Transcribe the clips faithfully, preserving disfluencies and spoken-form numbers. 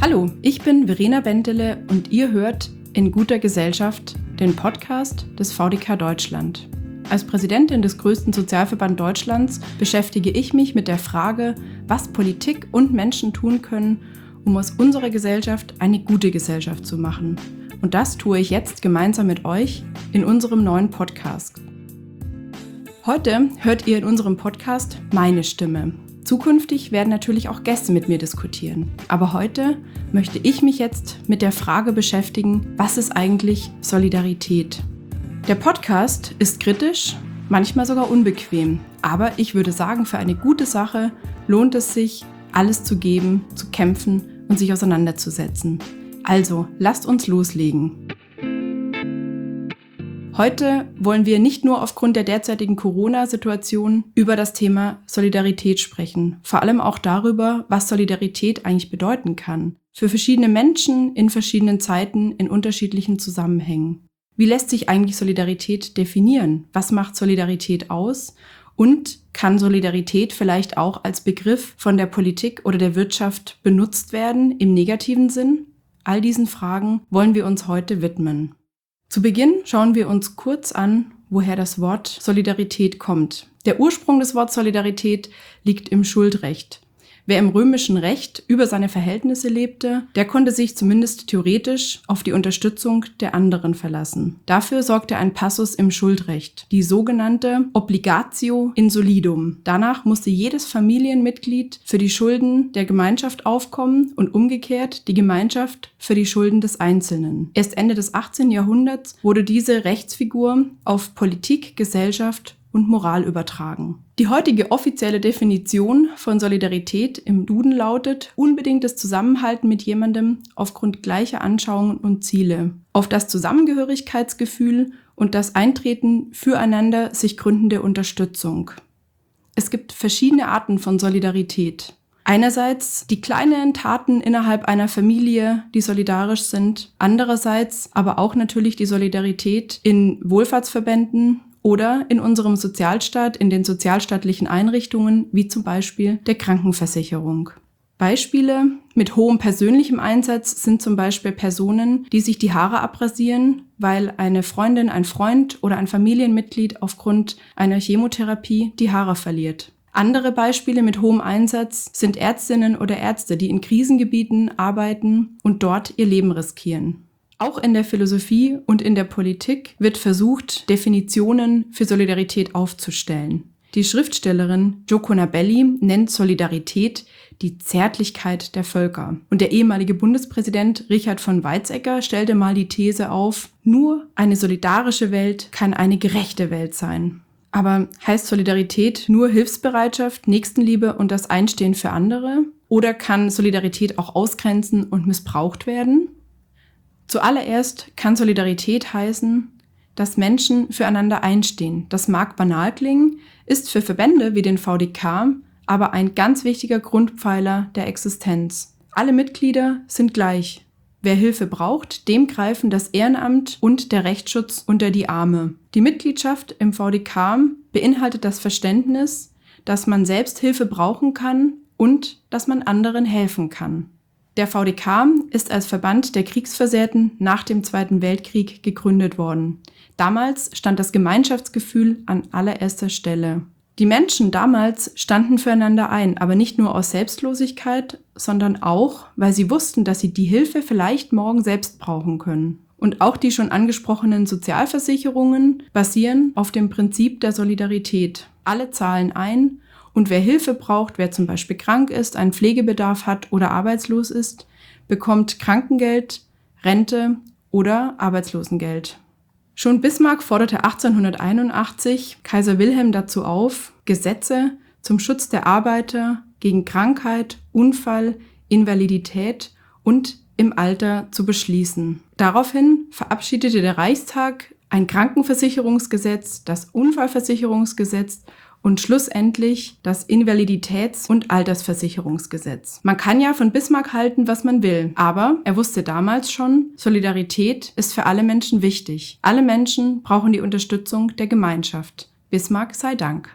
Hallo, ich bin Verena Bentele und ihr hört In guter Gesellschaft, den Podcast des V D K Deutschland. Als Präsidentin des größten Sozialverband Deutschlands beschäftige ich mich mit der Frage, was Politik und Menschen tun können, um aus unserer Gesellschaft eine gute Gesellschaft zu machen. Und das tue ich jetzt gemeinsam mit euch in unserem neuen Podcast. Heute hört ihr in unserem Podcast meine Stimme. Zukünftig werden natürlich auch Gäste mit mir diskutieren. Aber heute möchte ich mich jetzt mit der Frage beschäftigen, was ist eigentlich Solidarität? Der Podcast ist kritisch, manchmal sogar unbequem. Aber ich würde sagen, für eine gute Sache lohnt es sich, alles zu geben, zu kämpfen und sich auseinanderzusetzen. Also, lasst uns loslegen. Heute wollen wir nicht nur aufgrund der derzeitigen Corona-Situation über das Thema Solidarität sprechen, vor allem auch darüber, was Solidarität eigentlich bedeuten kann. Für verschiedene Menschen in verschiedenen Zeiten in unterschiedlichen Zusammenhängen. Wie lässt sich eigentlich Solidarität definieren? Was macht Solidarität aus? Und kann Solidarität vielleicht auch als Begriff von der Politik oder der Wirtschaft benutzt werden im negativen Sinn? All diesen Fragen wollen wir uns heute widmen. Zu Beginn schauen wir uns kurz an, woher das Wort Solidarität kommt. Der Ursprung des Wortes Solidarität liegt im Schuldrecht. Wer im römischen Recht über seine Verhältnisse lebte, der konnte sich zumindest theoretisch auf die Unterstützung der anderen verlassen. Dafür sorgte ein Passus im Schuldrecht, die sogenannte Obligatio in solidum. Danach musste jedes Familienmitglied für die Schulden der Gemeinschaft aufkommen und umgekehrt die Gemeinschaft für die Schulden des Einzelnen. Erst Ende des achtzehnten Jahrhunderts wurde diese Rechtsfigur auf Politik, Gesellschaft und Moral übertragen. Die heutige offizielle Definition von Solidarität im Duden lautet: unbedingtes Zusammenhalten mit jemandem aufgrund gleicher Anschauungen und Ziele, auf das Zusammengehörigkeitsgefühl und das Eintreten füreinander sich gründende Unterstützung. Es gibt verschiedene Arten von Solidarität. Einerseits die kleinen Taten innerhalb einer Familie, die solidarisch sind, andererseits aber auch natürlich die Solidarität in Wohlfahrtsverbänden oder in unserem Sozialstaat, in den sozialstaatlichen Einrichtungen, wie zum Beispiel der Krankenversicherung. Beispiele mit hohem persönlichem Einsatz sind zum Beispiel Personen, die sich die Haare abrasieren, weil eine Freundin, ein Freund oder ein Familienmitglied aufgrund einer Chemotherapie die Haare verliert. Andere Beispiele mit hohem Einsatz sind Ärztinnen oder Ärzte, die in Krisengebieten arbeiten und dort ihr Leben riskieren. Auch in der Philosophie und in der Politik wird versucht, Definitionen für Solidarität aufzustellen. Die Schriftstellerin Jocona Belli nennt Solidarität die Zärtlichkeit der Völker. Und der ehemalige Bundespräsident Richard von Weizsäcker stellte mal die These auf: nur eine solidarische Welt kann eine gerechte Welt sein. Aber heißt Solidarität nur Hilfsbereitschaft, Nächstenliebe und das Einstehen für andere? Oder kann Solidarität auch ausgrenzen und missbraucht werden? Zuallererst kann Solidarität heißen, dass Menschen füreinander einstehen. Das mag banal klingen, ist für Verbände wie den V D K aber ein ganz wichtiger Grundpfeiler der Existenz. Alle Mitglieder sind gleich. Wer Hilfe braucht, dem greifen das Ehrenamt und der Rechtsschutz unter die Arme. Die Mitgliedschaft im V D K beinhaltet das Verständnis, dass man selbst Hilfe brauchen kann und dass man anderen helfen kann. Der V D K ist als Verband der Kriegsversehrten nach dem Zweiten Weltkrieg gegründet worden. Damals stand das Gemeinschaftsgefühl an allererster Stelle. Die Menschen damals standen füreinander ein, aber nicht nur aus Selbstlosigkeit, sondern auch, weil sie wussten, dass sie die Hilfe vielleicht morgen selbst brauchen können. Und auch die schon angesprochenen Sozialversicherungen basieren auf dem Prinzip der Solidarität. Alle zahlen ein. Und wer Hilfe braucht, wer zum Beispiel krank ist, einen Pflegebedarf hat oder arbeitslos ist, bekommt Krankengeld, Rente oder Arbeitslosengeld. Schon Bismarck forderte achtzehnhunderteinundachtzig Kaiser Wilhelm dazu auf, Gesetze zum Schutz der Arbeiter gegen Krankheit, Unfall, Invalidität und im Alter zu beschließen. Daraufhin verabschiedete der Reichstag ein Krankenversicherungsgesetz, das Unfallversicherungsgesetz und schlussendlich das Invaliditäts- und Altersversicherungsgesetz. Man kann ja von Bismarck halten, was man will, aber er wusste damals schon, Solidarität ist für alle Menschen wichtig. Alle Menschen brauchen die Unterstützung der Gemeinschaft. Bismarck sei Dank.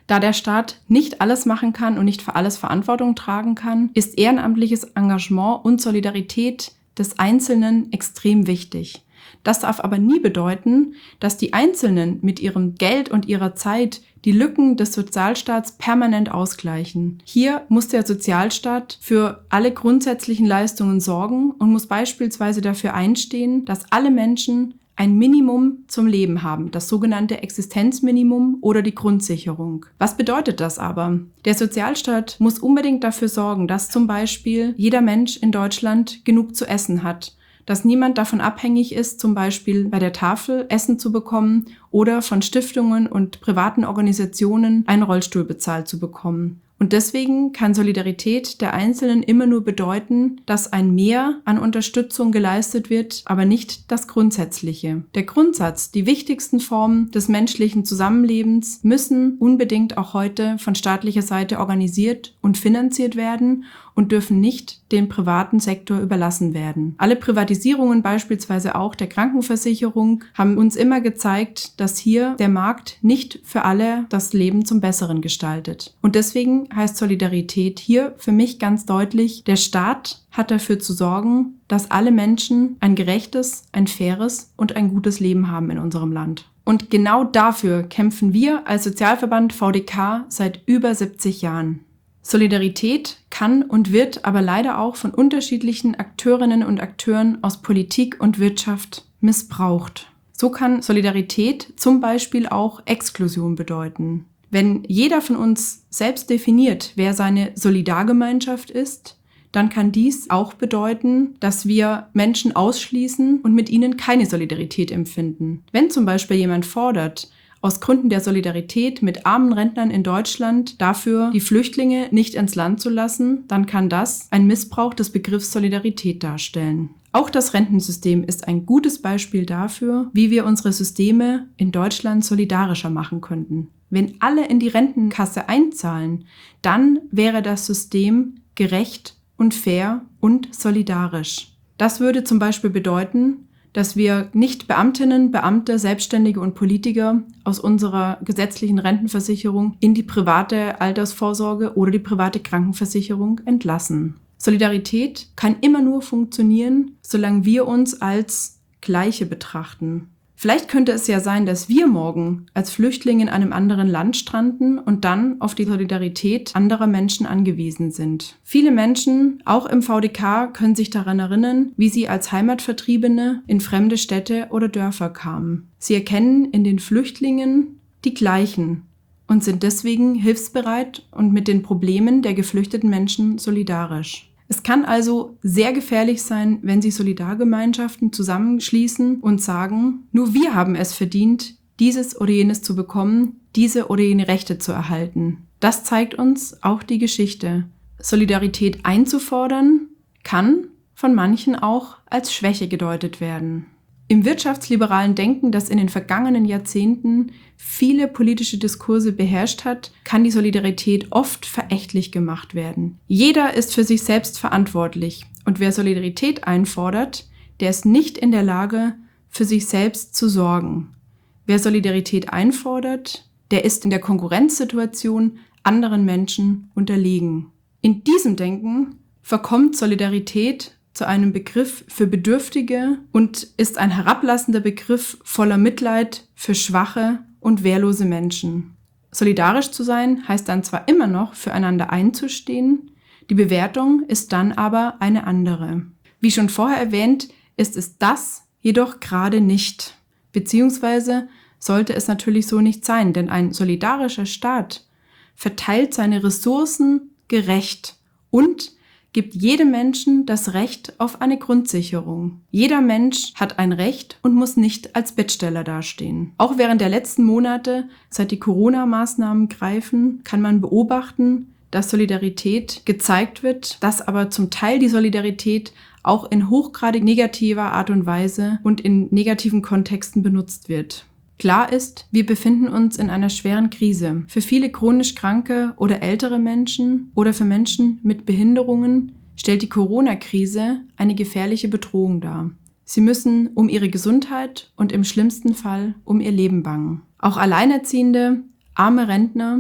Da der Staat nicht alles machen kann und nicht für alles Verantwortung tragen kann, ist ehrenamtliches Engagement und Solidarität des Einzelnen extrem wichtig. Das darf aber nie bedeuten, dass die Einzelnen mit ihrem Geld und ihrer Zeit die Lücken des Sozialstaats permanent ausgleichen. Hier muss der Sozialstaat für alle grundsätzlichen Leistungen sorgen und muss beispielsweise dafür einstehen, dass alle Menschen ein Minimum zum Leben haben, das sogenannte Existenzminimum oder die Grundsicherung. Was bedeutet das aber? Der Sozialstaat muss unbedingt dafür sorgen, dass zum Beispiel jeder Mensch in Deutschland genug zu essen hat, dass niemand davon abhängig ist, zum Beispiel bei der Tafel Essen zu bekommen oder von Stiftungen und privaten Organisationen einen Rollstuhl bezahlt zu bekommen. Und deswegen kann Solidarität der Einzelnen immer nur bedeuten, dass ein Mehr an Unterstützung geleistet wird, aber nicht das Grundsätzliche. Der Grundsatz, die wichtigsten Formen des menschlichen Zusammenlebens müssen unbedingt auch heute von staatlicher Seite organisiert und finanziert werden und dürfen nicht dem privaten Sektor überlassen werden. Alle Privatisierungen, beispielsweise auch der Krankenversicherung, haben uns immer gezeigt, dass hier der Markt nicht für alle das Leben zum Besseren gestaltet. Und deswegen heißt Solidarität hier für mich ganz deutlich, der Staat hat dafür zu sorgen, dass alle Menschen ein gerechtes, ein faires und ein gutes Leben haben in unserem Land. Und genau dafür kämpfen wir als Sozialverband V D K seit über siebzig Jahren. Solidarität kann und wird aber leider auch von unterschiedlichen Akteurinnen und Akteuren aus Politik und Wirtschaft missbraucht. So kann Solidarität zum Beispiel auch Exklusion bedeuten. Wenn jeder von uns selbst definiert, wer seine Solidargemeinschaft ist, dann kann dies auch bedeuten, dass wir Menschen ausschließen und mit ihnen keine Solidarität empfinden. Wenn zum Beispiel jemand fordert, aus Gründen der Solidarität mit armen Rentnern in Deutschland dafür, die Flüchtlinge nicht ins Land zu lassen, dann kann das ein Missbrauch des Begriffs Solidarität darstellen. Auch das Rentensystem ist ein gutes Beispiel dafür, wie wir unsere Systeme in Deutschland solidarischer machen könnten. Wenn alle in die Rentenkasse einzahlen, dann wäre das System gerecht und fair und solidarisch. Das würde zum Beispiel bedeuten, dass wir nicht Beamtinnen, Beamte, Selbstständige und Politiker aus unserer gesetzlichen Rentenversicherung in die private Altersvorsorge oder die private Krankenversicherung entlassen. Solidarität kann immer nur funktionieren, solange wir uns als Gleiche betrachten. Vielleicht könnte es ja sein, dass wir morgen als Flüchtlinge in einem anderen Land stranden und dann auf die Solidarität anderer Menschen angewiesen sind. Viele Menschen, auch im V D K, können sich daran erinnern, wie sie als Heimatvertriebene in fremde Städte oder Dörfer kamen. Sie erkennen in den Flüchtlingen die Gleichen und sind deswegen hilfsbereit und mit den Problemen der geflüchteten Menschen solidarisch. Es kann also sehr gefährlich sein, wenn sich Solidargemeinschaften zusammenschließen und sagen, nur wir haben es verdient, dieses oder jenes zu bekommen, diese oder jene Rechte zu erhalten. Das zeigt uns auch die Geschichte. Solidarität einzufordern kann von manchen auch als Schwäche gedeutet werden. Im wirtschaftsliberalen Denken, das in den vergangenen Jahrzehnten viele politische Diskurse beherrscht hat, kann die Solidarität oft verächtlich gemacht werden. Jeder ist für sich selbst verantwortlich und wer Solidarität einfordert, der ist nicht in der Lage, für sich selbst zu sorgen. Wer Solidarität einfordert, der ist in der Konkurrenzsituation anderen Menschen unterlegen. In diesem Denken verkommt Solidarität zu einem Begriff für Bedürftige und ist ein herablassender Begriff voller Mitleid für schwache und wehrlose Menschen. Solidarisch zu sein heißt dann zwar immer noch, füreinander einzustehen, die Bewertung ist dann aber eine andere. Wie schon vorher erwähnt, ist es das jedoch gerade nicht, beziehungsweise sollte es natürlich so nicht sein, denn ein solidarischer Staat verteilt seine Ressourcen gerecht und gibt jedem Menschen das Recht auf eine Grundsicherung. Jeder Mensch hat ein Recht und muss nicht als Bittsteller dastehen. Auch während der letzten Monate, seit die Corona-Maßnahmen greifen, kann man beobachten, dass Solidarität gezeigt wird, dass aber zum Teil die Solidarität auch in hochgradig negativer Art und Weise und in negativen Kontexten benutzt wird. Klar ist, wir befinden uns in einer schweren Krise. Für viele chronisch kranke oder ältere Menschen oder für Menschen mit Behinderungen stellt die Corona-Krise eine gefährliche Bedrohung dar. Sie müssen um ihre Gesundheit und im schlimmsten Fall um ihr Leben bangen. Auch Alleinerziehende, arme Rentner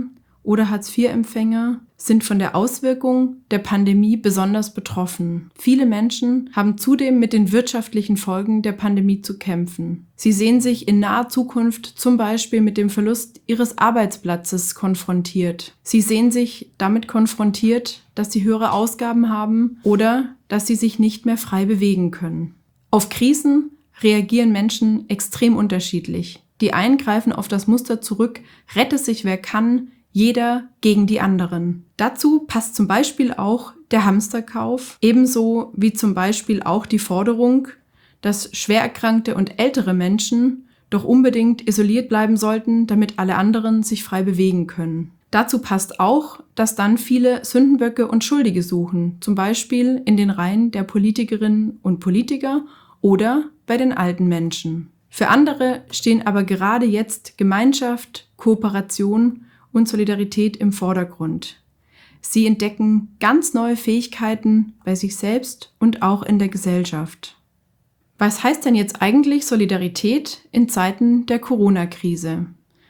oder Hartz-vier-Empfänger sind von der Auswirkung der Pandemie besonders betroffen. Viele Menschen haben zudem mit den wirtschaftlichen Folgen der Pandemie zu kämpfen. Sie sehen sich in naher Zukunft zum Beispiel mit dem Verlust ihres Arbeitsplatzes konfrontiert. Sie sehen sich damit konfrontiert, dass sie höhere Ausgaben haben oder dass sie sich nicht mehr frei bewegen können. Auf Krisen reagieren Menschen extrem unterschiedlich. Die einen greifen auf das Muster zurück, rette sich wer kann, jeder gegen die anderen. Dazu passt zum Beispiel auch der Hamsterkauf, ebenso wie zum Beispiel auch die Forderung, dass schwer erkrankte und ältere Menschen doch unbedingt isoliert bleiben sollten, damit alle anderen sich frei bewegen können. Dazu passt auch, dass dann viele Sündenböcke und Schuldige suchen, zum Beispiel in den Reihen der Politikerinnen und Politiker oder bei den alten Menschen. Für andere stehen aber gerade jetzt Gemeinschaft, Kooperation und Solidarität im Vordergrund. Sie entdecken ganz neue Fähigkeiten bei sich selbst und auch in der Gesellschaft. Was heißt denn jetzt eigentlich Solidarität in Zeiten der Corona-Krise?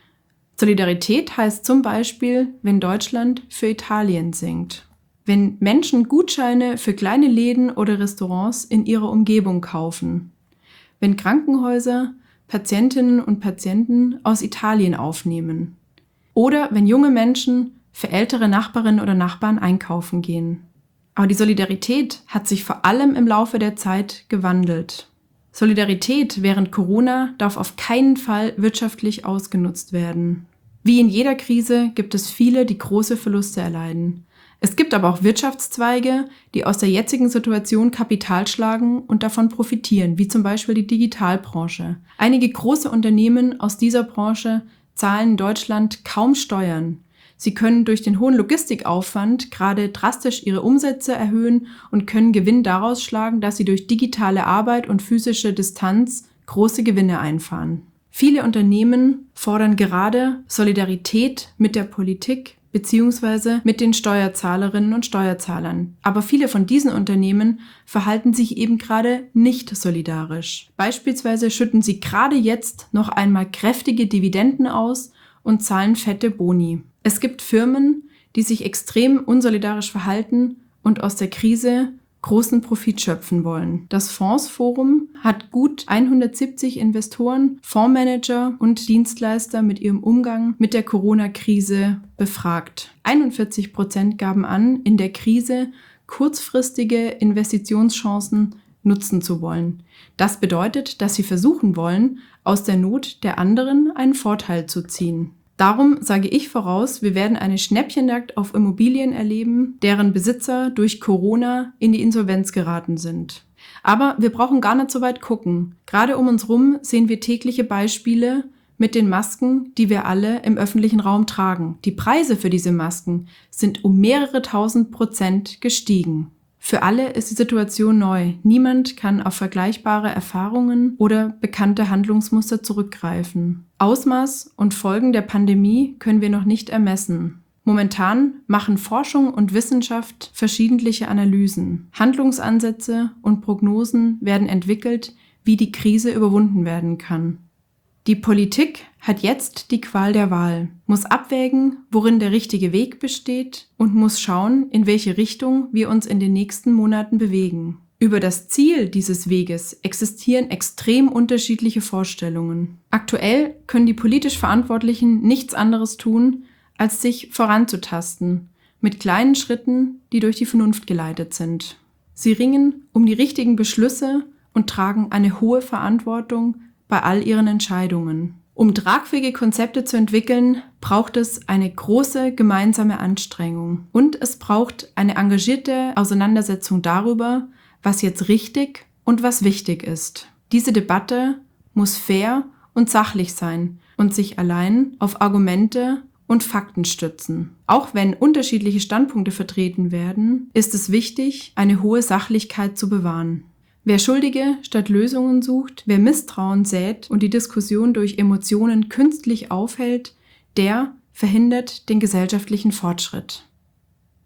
Solidarität heißt zum Beispiel, wenn Deutschland für Italien singt. Wenn Menschen Gutscheine für kleine Läden oder Restaurants in ihrer Umgebung kaufen. Wenn Krankenhäuser Patientinnen und Patienten aus Italien aufnehmen. Oder wenn junge Menschen für ältere Nachbarinnen oder Nachbarn einkaufen gehen. Aber die Solidarität hat sich vor allem im Laufe der Zeit gewandelt. Solidarität während Corona darf auf keinen Fall wirtschaftlich ausgenutzt werden. Wie in jeder Krise gibt es viele, die große Verluste erleiden. Es gibt aber auch Wirtschaftszweige, die aus der jetzigen Situation Kapital schlagen und davon profitieren, wie zum Beispiel die Digitalbranche. Einige große Unternehmen aus dieser Branche zahlen in Deutschland kaum Steuern. Sie können durch den hohen Logistikaufwand gerade drastisch ihre Umsätze erhöhen und können Gewinn daraus schlagen, dass sie durch digitale Arbeit und physische Distanz große Gewinne einfahren. Viele Unternehmen fordern gerade Solidarität mit der Politik bzw. mit den Steuerzahlerinnen und Steuerzahlern. Aber viele von diesen Unternehmen verhalten sich eben gerade nicht solidarisch. Beispielsweise schütten sie gerade jetzt noch einmal kräftige Dividenden aus und zahlen fette Boni. Es gibt Firmen, die sich extrem unsolidarisch verhalten und aus der Krise großen Profit schöpfen wollen. Das Fondsforum hat gut hundertsiebzig Investoren, Fondsmanager und Dienstleister mit ihrem Umgang mit der Corona-Krise befragt. einundvierzig Prozent gaben an, in der Krise kurzfristige Investitionschancen nutzen zu wollen. Das bedeutet, dass sie versuchen wollen, aus der Not der anderen einen Vorteil zu ziehen. Darum sage ich voraus, wir werden eine Schnäppchenjagd auf Immobilien erleben, deren Besitzer durch Corona in die Insolvenz geraten sind. Aber wir brauchen gar nicht so weit gucken. Gerade um uns rum sehen wir tägliche Beispiele mit den Masken, die wir alle im öffentlichen Raum tragen. Die Preise für diese Masken sind um mehrere tausend Prozent gestiegen. Für alle ist die Situation neu. Niemand kann auf vergleichbare Erfahrungen oder bekannte Handlungsmuster zurückgreifen. Ausmaß und Folgen der Pandemie können wir noch nicht ermessen. Momentan machen Forschung und Wissenschaft verschiedentliche Analysen. Handlungsansätze und Prognosen werden entwickelt, wie die Krise überwunden werden kann. Die Politik hat jetzt die Qual der Wahl, muss abwägen, worin der richtige Weg besteht und muss schauen, in welche Richtung wir uns in den nächsten Monaten bewegen. Über das Ziel dieses Weges existieren extrem unterschiedliche Vorstellungen. Aktuell können die politisch Verantwortlichen nichts anderes tun, als sich voranzutasten, mit kleinen Schritten, die durch die Vernunft geleitet sind. Sie ringen um die richtigen Beschlüsse und tragen eine hohe Verantwortung bei all ihren Entscheidungen. Um tragfähige Konzepte zu entwickeln, braucht es eine große gemeinsame Anstrengung. Und es braucht eine engagierte Auseinandersetzung darüber, was jetzt richtig und was wichtig ist. Diese Debatte muss fair und sachlich sein und sich allein auf Argumente und Fakten stützen. Auch wenn unterschiedliche Standpunkte vertreten werden, ist es wichtig, eine hohe Sachlichkeit zu bewahren. Wer Schuldige statt Lösungen sucht, wer Misstrauen sät und die Diskussion durch Emotionen künstlich aufhält, der verhindert den gesellschaftlichen Fortschritt.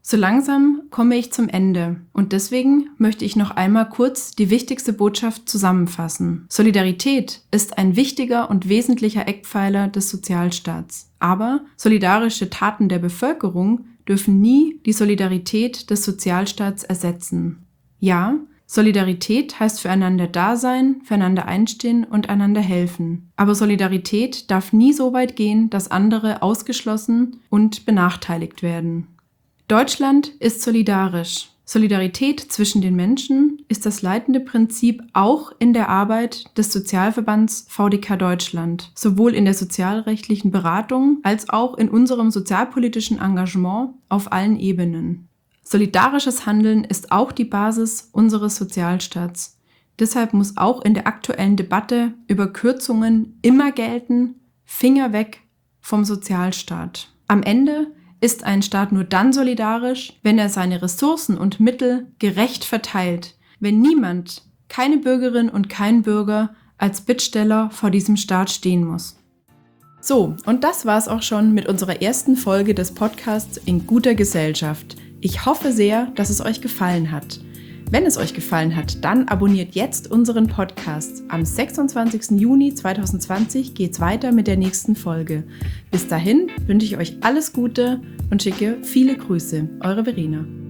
So langsam komme ich zum Ende und deswegen möchte ich noch einmal kurz die wichtigste Botschaft zusammenfassen. Solidarität ist ein wichtiger und wesentlicher Eckpfeiler des Sozialstaats. Aber solidarische Taten der Bevölkerung dürfen nie die Solidarität des Sozialstaats ersetzen. Ja, Solidarität heißt füreinander da sein, füreinander einstehen und einander helfen. Aber Solidarität darf nie so weit gehen, dass andere ausgeschlossen und benachteiligt werden. Deutschland ist solidarisch. Solidarität zwischen den Menschen ist das leitende Prinzip auch in der Arbeit des Sozialverbands V D K Deutschland, sowohl in der sozialrechtlichen Beratung als auch in unserem sozialpolitischen Engagement auf allen Ebenen. Solidarisches Handeln ist auch die Basis unseres Sozialstaats. Deshalb muss auch in der aktuellen Debatte über Kürzungen immer gelten: Finger weg vom Sozialstaat. Am Ende ist ein Staat nur dann solidarisch, wenn er seine Ressourcen und Mittel gerecht verteilt, wenn niemand, keine Bürgerin und kein Bürger als Bittsteller vor diesem Staat stehen muss. So, und das war's auch schon mit unserer ersten Folge des Podcasts In guter Gesellschaft. Ich hoffe sehr, dass es euch gefallen hat. Wenn es euch gefallen hat, dann abonniert jetzt unseren Podcast. Am sechsundzwanzigsten Juni zweitausendzwanzig geht's weiter mit der nächsten Folge. Bis dahin wünsche ich euch alles Gute und schicke viele Grüße. Eure Verena.